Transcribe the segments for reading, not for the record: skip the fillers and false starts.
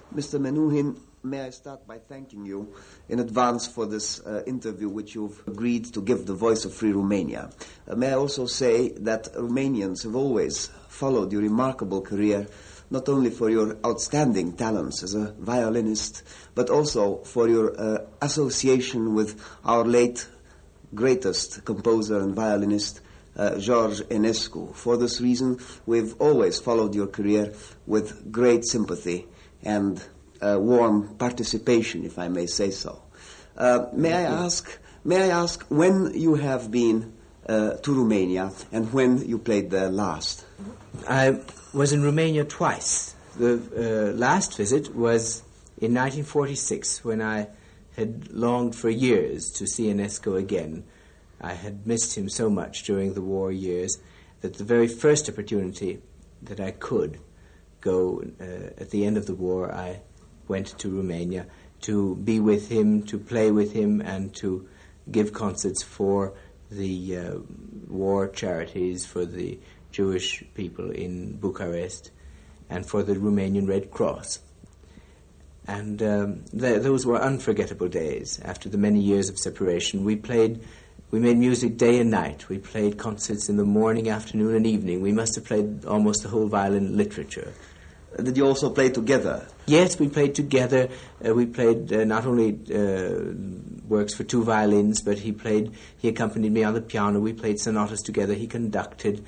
Mr. Menuhin, may I start by thanking you in advance for this interview which you've agreed to give the Voice of Free Romania. May I also say that Romanians have always followed your remarkable career, not only for your outstanding talents as a violinist, but also for your association with our late greatest composer and violinist, George Enescu. For this reason, we've always followed your career with great sympathy and warm participation, if I may say so. May I ask when you have been to Romania and when you played there last? I was in Romania twice. The last visit was in 1946, when I had longed for years to see Enescu again. I had missed him so much during the war years that the very first opportunity that I could go at the end of the war, I went to Romania to be with him, to play with him, and to give concerts for the war charities, for the Jewish people in Bucharest, and for the Romanian Red Cross. And those were unforgettable days. After the many years of separation, we made music day and night. We played concerts in the morning, afternoon, and evening. We must have played almost the whole violin literature. Did you also play together? Yes, we played together. We played not only works for two violins, but he accompanied me on the piano. We played sonatas together. He conducted.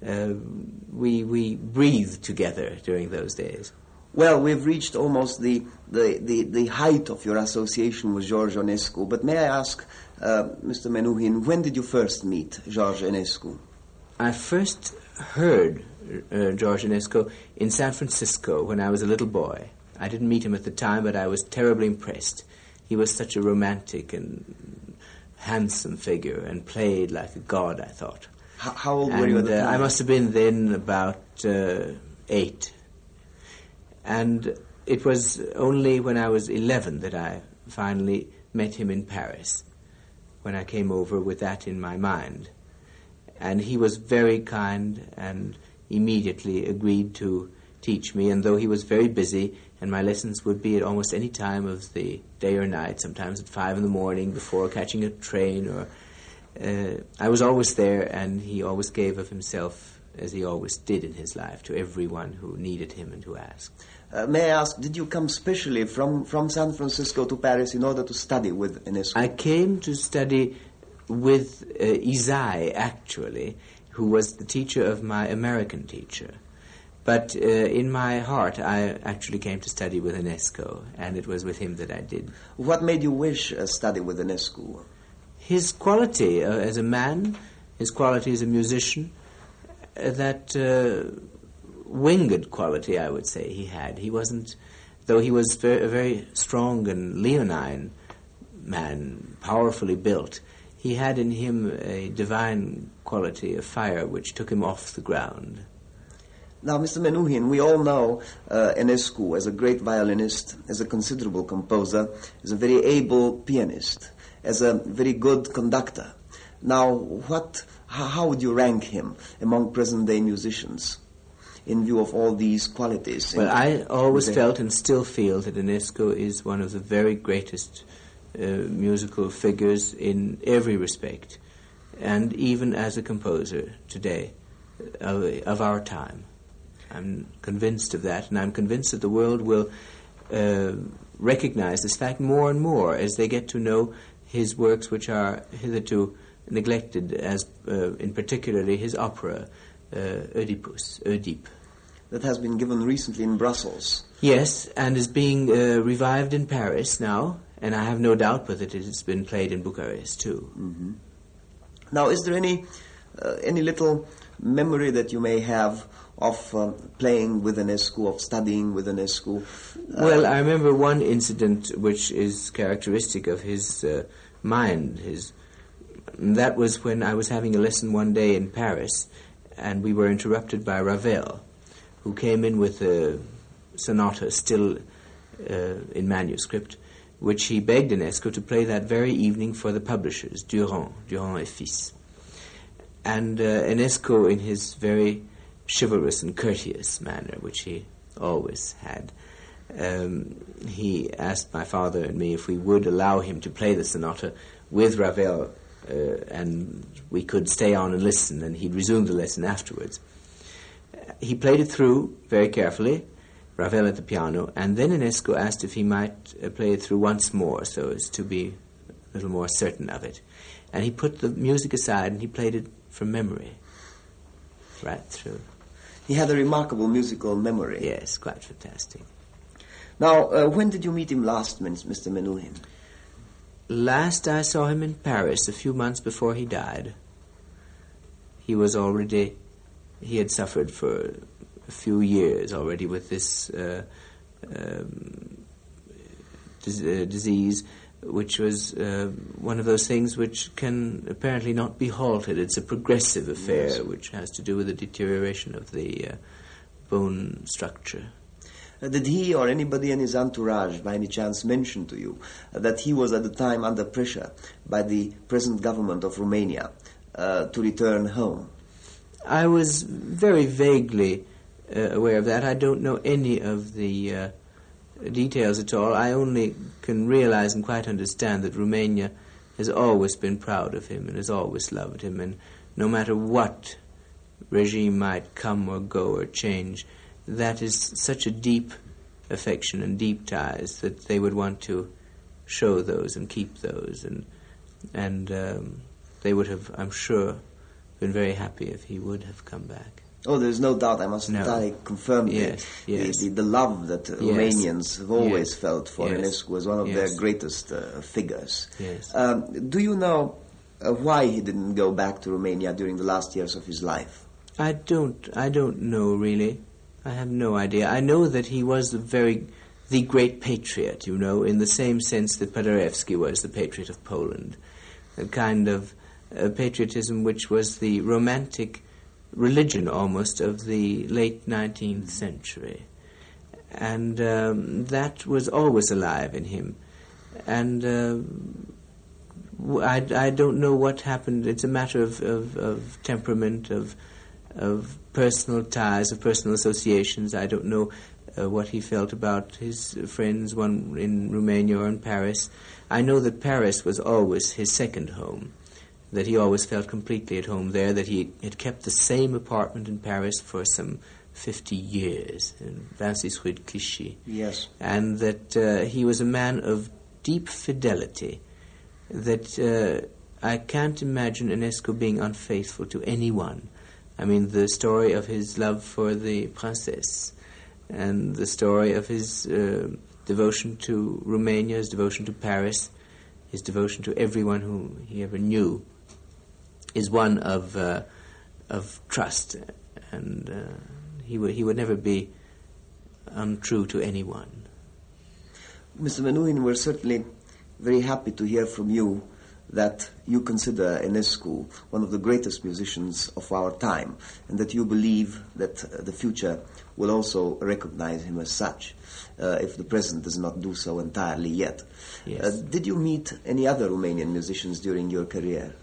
We breathed together during those days. Well, we've reached almost the height of your association with George Enescu. But may I ask, Mr. Menuhin, when did you first meet George Enescu? I first heard George Enescu in San Francisco when I was a little boy. I didn't meet him at the time, but I was terribly impressed. He was such a romantic and handsome figure and played like a god, I thought. How old were you at the time? I must have been then about 8. And it was only when I was 11 that I finally met him in Paris, when I came over with that in my mind. And he was very kind and immediately agreed to teach me, and though he was very busy, and my lessons would be at almost any time of the day or night, sometimes at 5 a.m. before catching a train, or I was always there, and he always gave of himself, as he always did in his life, to everyone who needed him and who asked. May I ask, did you come specially from San Francisco to Paris in order to study with Enescu? I came to study with Isai, actually, who was the teacher of my American teacher. But in my heart, I actually came to study with Enescu, and it was with him that I did. What made you wish study with Enescu? His quality as a man, his quality as a musician, that winged quality, I would say, he had. He wasn't, though he was a very strong and leonine man, powerfully built, he had in him a divine quality, a fire which took him off the ground. Now, Mr. Menuhin, we all know Enescu as a great violinist, as a considerable composer, as a very able pianist, as a very good conductor. Now, how would you rank him among present-day musicians in view of all these qualities? Well, I always felt and still feel that Enescu is one of the very greatest musical figures in every respect, and even as a composer today of our time. I'm convinced of that, and I'm convinced that the world will recognize this fact more and more as they get to know his works, which are hitherto neglected, as in particularly his opera, Oedipe. That has been given recently in Brussels. Yes, and is being revived in Paris now, and I have no doubt but that it has been played in Bucharest too. Mm-hmm. Now, is there any little memory that you may have of playing with Enescu, of studying with Enescu? Well, I remember one incident which is characteristic of his mind. That was when I was having a lesson one day in Paris, and we were interrupted by Ravel, who came in with a sonata still in manuscript, which he begged Enescu to play that very evening for the publishers, Durand et Fils. And Enescu, in his very chivalrous and courteous manner, which he always had, he asked my father and me if we would allow him to play the sonata with Ravel, and we could stay on and listen, and he'd resume the lesson afterwards. He played it through very carefully, Ravel at the piano, and then Enesco asked if he might play it through once more so as to be a little more certain of it. And he put the music aside and he played it from memory, right through. He had a remarkable musical memory. Yes, quite fantastic. Now, when did you meet him last, Mr. Menuhin? Last I saw him in Paris a few months before he died. He had suffered for a few years already with this disease, which was one of those things which can apparently not be halted. It's a progressive affair, yes, which has to do with the deterioration of the bone structure. Did he or anybody in his entourage by any chance mention to you that he was at the time under pressure by the present government of Romania to return home? I was very vaguely aware of that. I don't know any of the details at all. I only can realize and quite understand that Romania has always been proud of him and has always loved him, and no matter what regime might come or go or change, that is such a deep affection and deep ties that they would want to show those and keep those, and they would have, I'm sure, been very happy if he would have come back. Oh, there's no doubt. I must entirely confirm the love that Romanians have always felt for Enescu as one of their greatest figures. Yes. Do you know why he didn't go back to Romania during the last years of his life? I don't know, really. I have no idea. I know that he was the great patriot, you know, in the same sense that Paderewski was the patriot of Poland. A kind of patriotism which was the romantic religion almost of the late 19th century. And that was always alive in him. And I don't know what happened. It's a matter of temperament, of personal ties, of personal associations. I don't know what he felt about his friends, one in Romania or in Paris. I know that Paris was always his second home, that he always felt completely at home there, that he had kept the same apartment in Paris for some 50 years, in Vincis Rue de Clichy. Yes. And that he was a man of deep fidelity, that I can't imagine Enesco being unfaithful to anyone. I mean, the story of his love for the princess, and the story of his devotion to Romania, his devotion to Paris, his devotion to everyone whom he ever knew, is one of trust, and he would never be untrue to anyone. Mr. Menuhin, we're certainly very happy to hear from you that you consider Enescu one of the greatest musicians of our time, and that you believe that the future will also recognize him as such, if the present does not do so entirely yet. Yes. Did you meet any other Romanian musicians during your career?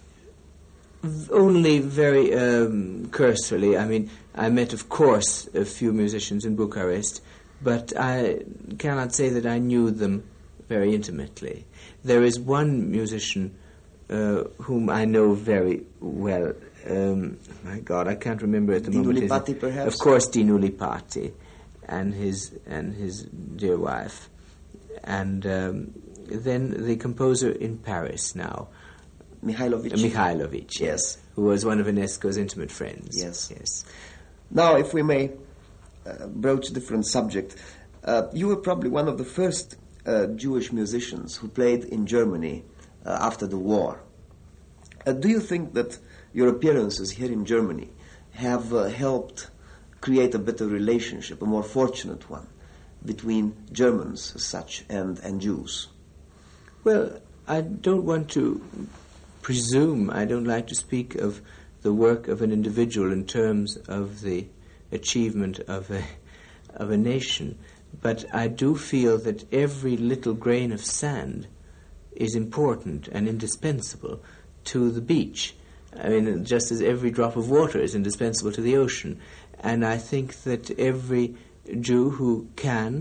Only very cursorily. I mean, I met, of course, a few musicians in Bucharest, but I cannot say that I knew them very intimately. There is one musician whom I know very well. My God, I can't remember at the moment. Dinu Lipati, perhaps? Of course, Dinu Lipati, and his dear wife, and then the composer in Paris now, Mihailovic, yes, who was one of Enesco's intimate friends. Yes, yes. Now, if we may broach a different subject, you were probably one of the first Jewish musicians who played in Germany after the war. Do you think that your appearances here in Germany have helped create a better relationship, a more fortunate one, between Germans as such and Jews? Well, I don't want to presume. I don't like to speak of the work of an individual in terms of the achievement of a nation. But I do feel that every little grain of sand is important and indispensable to the beach. I mean, just as every drop of water is indispensable to the ocean. And I think that every Jew who can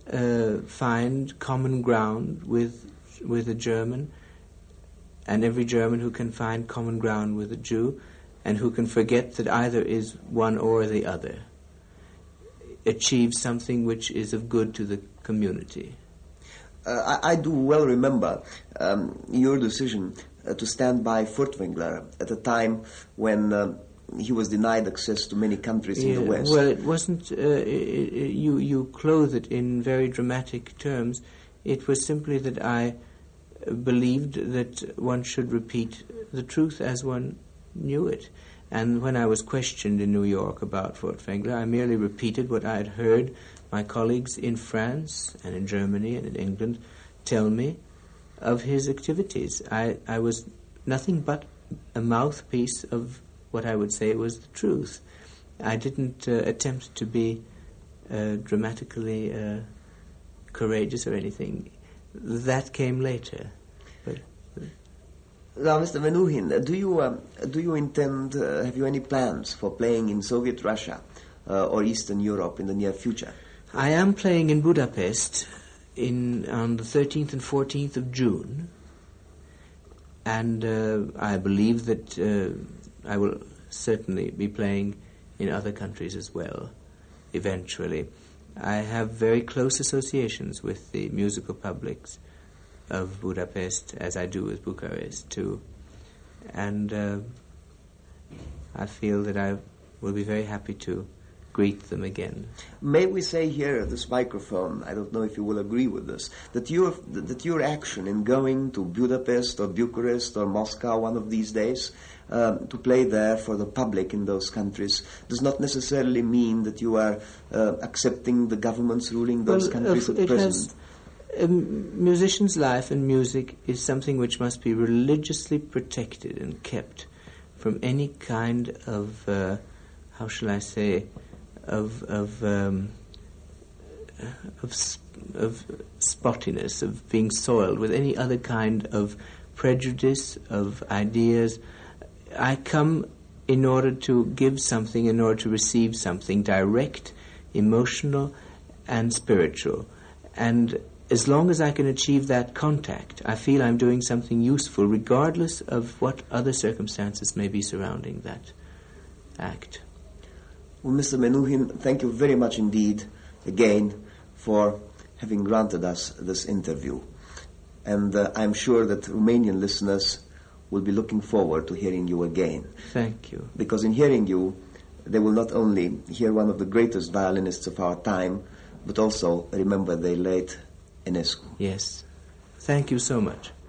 find common ground with a German, and every German who can find common ground with a Jew, and who can forget that either is one or the other, achieve something which is of good to the community. I do well remember your decision to stand by Furtwängler at a time when he was denied access to many countries in the West. Well, it wasn't, you clothe it in very dramatic terms. It was simply that I believed that one should repeat the truth as one knew it. And when I was questioned in New York about Furtwängler, I merely repeated what I had heard my colleagues in France and in Germany and in England tell me of his activities. I was nothing but a mouthpiece of what I would say was the truth. I didn't attempt to be dramatically courageous or anything. That came later. But now, Mr. Menuhin, do you intend? Have you any plans for playing in Soviet Russia or Eastern Europe in the near future? I am playing in Budapest on the 13th and 14th of June, and I believe that I will certainly be playing in other countries as well, eventually. I have very close associations with the musical publics of Budapest, as I do with Bucharest too, and I feel that I will be very happy to greet them again. May we say here at this microphone, I don't know if you will agree with this, that your action in going to Budapest or Bucharest or Moscow one of these days to play there for the public in those countries does not necessarily mean that you are accepting the government's ruling those countries at present. A musician's life and music is something which must be religiously protected and kept from any kind of, how shall I say, of spottiness, of being soiled with any other kind of prejudice, of ideas. I come in order to give something, in order to receive something direct, emotional, and spiritual. And as long as I can achieve that contact, I feel I'm doing something useful, regardless of what other circumstances may be surrounding that act. Well, Mr. Menuhin, thank you very much indeed, again, for having granted us this interview. And I'm sure that Romanian listeners will be looking forward to hearing you again. Thank you. Because in hearing you, they will not only hear one of the greatest violinists of our time, but also remember their late Enescu. Yes. Thank you so much.